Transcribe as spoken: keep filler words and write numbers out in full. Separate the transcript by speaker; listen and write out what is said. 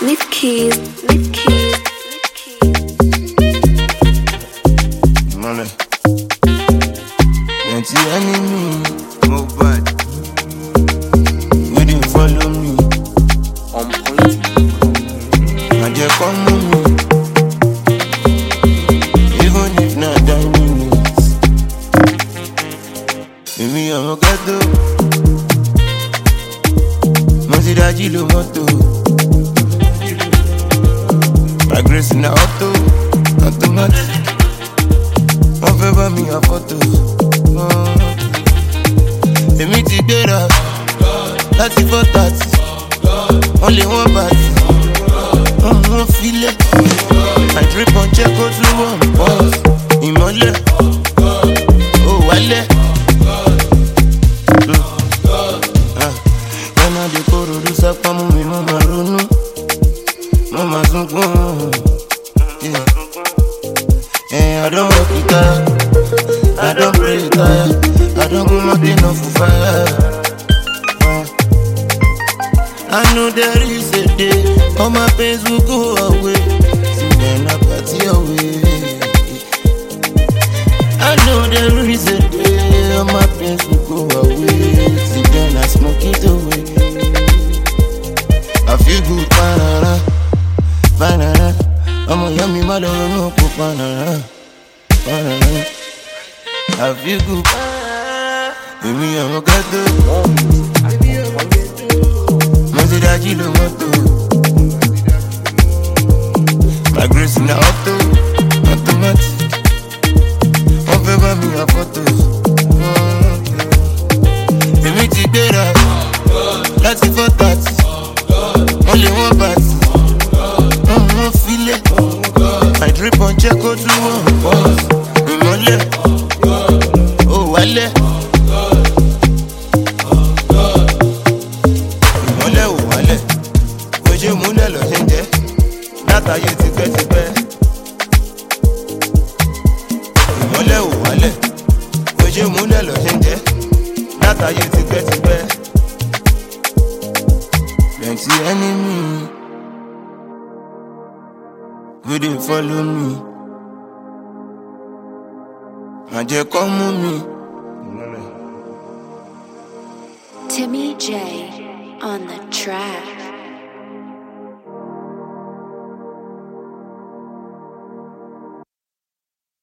Speaker 1: Leave keys, leave keys, leave keys.
Speaker 2: Money. Plenty enemy, move bad. You didn't follow me.
Speaker 3: On point.
Speaker 2: And you come with me. Even if not die minutes. Baby, I'm a ghetto. Monsi da Gilo moto. My grace in the auto, automatic. One favor me a photo. Èmi ti gbéra láti four thirty. Only one party. One filẹ̀. My drip on check go to one pause. Ìmọ́lẹ̀. Ó wálẹ̀. When I dey kóró ló sápá mú mi, mo máa ronú. Mo máa sunkún. Yeah, I don't work it tired. I don't pray it tired. I don't go nothing off for fire. I know there is a day all my pains will go away. See when I party away. I know there is a day all my pains will go away. See when I smoke it away. I feel good, banana, banana. I'm a yummy mother, no banana, banana. I feel good, baby, I'm a ghetto. Monsi da Gilo moto. My grace in the auto, automatic. One favor me a photo. Èmi ti gbéra láti four thirty. Only one party. One filẹ̀. My drip on check go to one pause. Ìmọ́lẹ̀. Ó wálẹ̀. Ìmọ́lẹ̀ ò wálẹ̀. Ojú múlẹ̀ lọ ṣe ń jẹ́. Látàyè tipẹ́tipẹ́. Ìmọ́lẹ̀ ò wálẹ̀. Ojú múlẹ̀ lọ ṣe ń jẹ́. Látàyè tipẹ́tipẹ́. Plenty enemy. You didn't follow me. And you come with me.
Speaker 1: Timmy J on the track.